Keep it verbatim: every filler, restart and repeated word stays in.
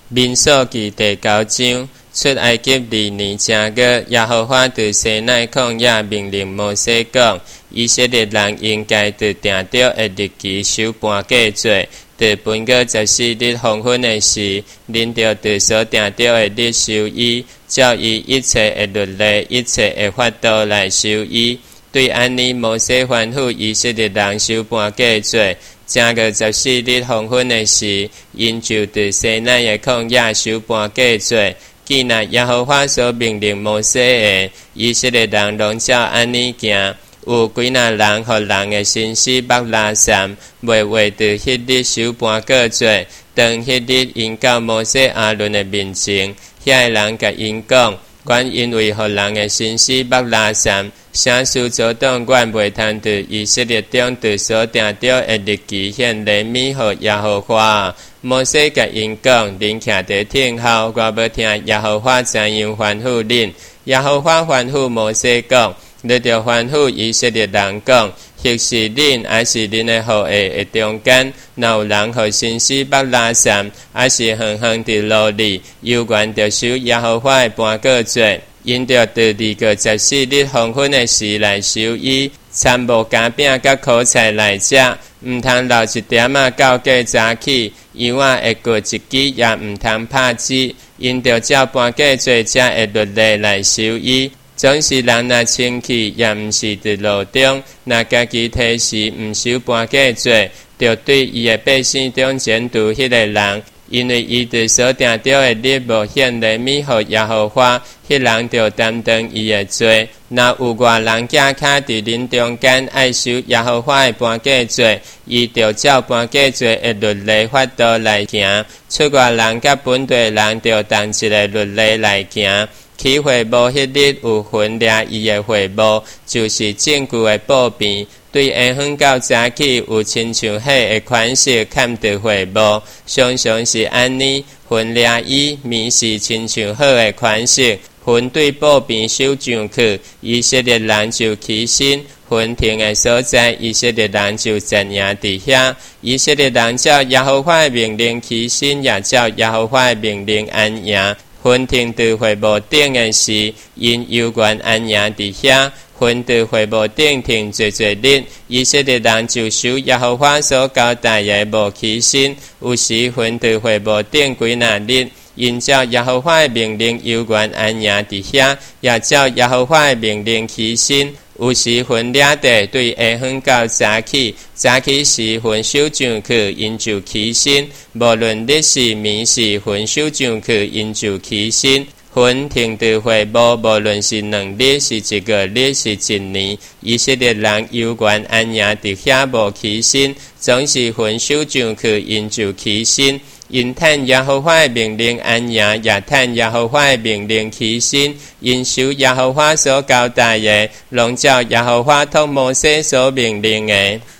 民数记第九章，出埃及二年正月，耶和华对西奈曠野命令摩西讲，以色列人应该对定着的日期守半过节，对分过十四日黄昏的时，恁着对所定着的日守伊，照伊一切的律例、一切的法度来守伊。对安尼，摩西吩咐以色列人守半过节。正月十四日黄昏的时，因就对西奈的旷野守半过节。既然耶和华所命令摩西的，以色列人拢照安尼行。有几若人互人的心思目拉散，袂为着迄日守半过节。当迄日因到摩西亚伦的面前，遐个人甲因讲，阮因为互人的心思目拉散，啥事阻挡阮袂通对以色列中对所定着的日期献礼物互耶和华。摩西甲因讲，恁徛伫听候，我要听耶和华怎样吩咐恁。耶和华吩咐摩西讲，你着吩咐以色列人讲，或是恁，还是恁的后裔的中间，若有人互心思目拉散，还是远远伫路里，有缘着守耶和华的半个节。因着第二个十四日黄昏的时来守伊，参无羹饼甲苦菜来食，毋通留一点仔到过早起，油仔会过一支，也毋通拍子。因着照半个节遮的律例来守伊。总是人若清气，也毋是伫路中，若家己提示毋守半个节，着对伊的百姓中检度迄个人。因为伊对所定着的日无献礼物互耶和华，迄人着担当伊的罪。若有外人寄卡伫恁中间爱守耶和华的半个节，伊着照半个节的律例法度来行。出外人甲本地人着同一个律例来行。起会幕迄日有魂掠伊的会幕，就是证据的报病。对下昏到早起有亲像迄个款式欠着会幕，常常是安尼。魂掠伊，面是亲像好的款式。魂对报病守上去，以色列人就起身。魂停的所在，以色列人就站营伫遐。以色列人照耶和华的命令起身，也照耶和华的命令安营。魂停伫会幕顶的时，因有缘安营伫遐。魂伫会幕顶停侪侪日，以色列人就守耶和华所交代的无起身。有时魂伫会幕顶几若日，因照耶和华的命令有缘安营伫遐，也照耶和华的命令起身。有时魂掠地对下昏到早起，早起时魂守上去，因就起身。无论日时暝时，魂守上去，因就起身。魂停伫会幕，无论是两日、是一个日、是一年，以色列人有缘安营伫遐无起身，总是魂守上去，因就起身。因趁耶和华的命令安营，也趁耶和华的命令起身。因守耶和华所交代的，拢照耶和华托摩西所命令的。